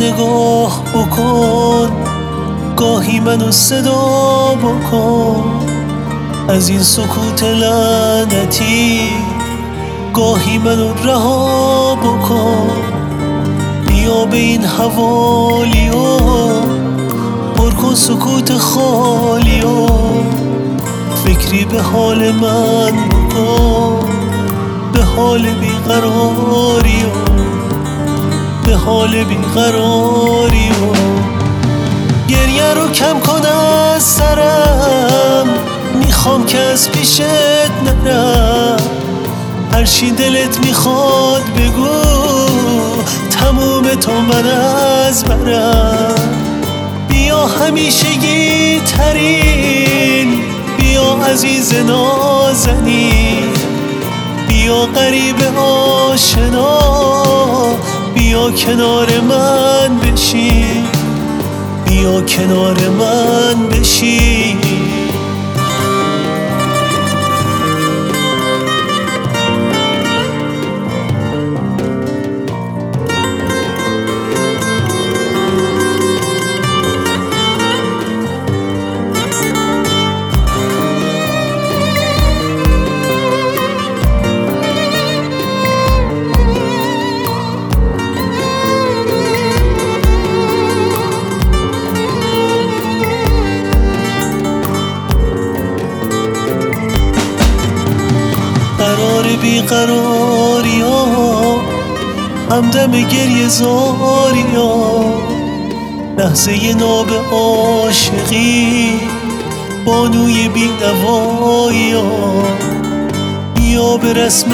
نگاه بکن، گاهی منو صدا بکن. از این سکوت لعنتی گاهی منو رها بکن. بیا به این حوالیو پر کن سکوت خالیو. فکری به حال من بکن، به حال بیقراریو، به حال بیقراریو. گریه رو کم کن از سرم، میخوام که از پیشت نرم. هرچی دلت میخواد بگو، تموم تو من از برم. بیا همیشگی ترین، بیا عزیز نازنین، بیا غریب آشنا، بیا کنار من بشین، بیا کنار من بشین. قرار بیقراری ها، همدم گریه زاری ها. لحظه ناب عاشقی، بانوی بینوایی ها. بیا به رسم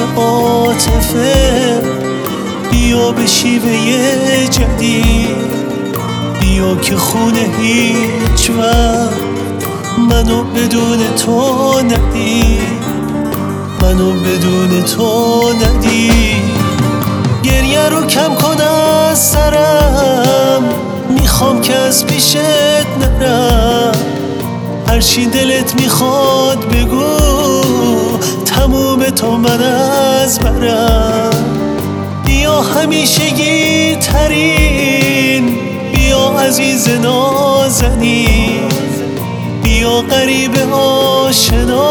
عاطفه، بیا به شیوه جدید. بیا که خونه هیچ وقت منو بدون تو ندید، منو بدون تو ندید. گریه رو کم کن از سرم، میخوام که از پیشت نرم. هرچی دلت میخواد بگو، تموم تو من از برم. بیا همیشگی ترین، بیا عزیز نازنین، بیا غریب آشنا،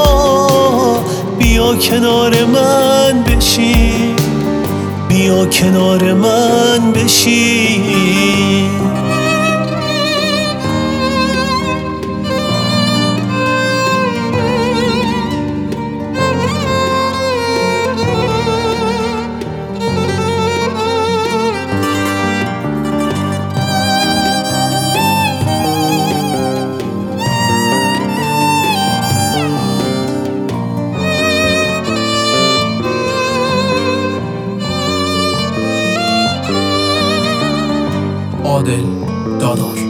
بیا کنار من بشین، بیا کنار من بشین. عادل دادار.